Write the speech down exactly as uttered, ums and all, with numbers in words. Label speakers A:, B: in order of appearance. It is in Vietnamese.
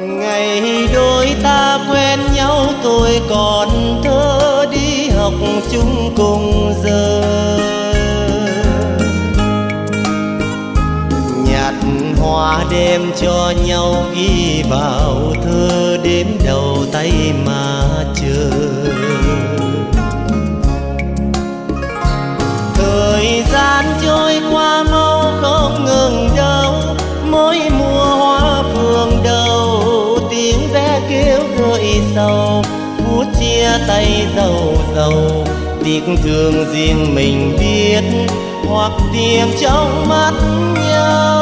A: Ngày đôi ta quen nhau tôi còn thơ đi học chung cùng giờ. Nhạt hoa đem cho nhau ghi vào thơ đếm đầu tay mà chờ. Thời gian trôi qua mau không ngừng đâu, mỗi mùa hoa phượng đầu tiếng ve kêu gợi sầu. Phút chia tay dầu dầu tiếc thương riêng mình biết, hoặc tìm trong mắt nhau.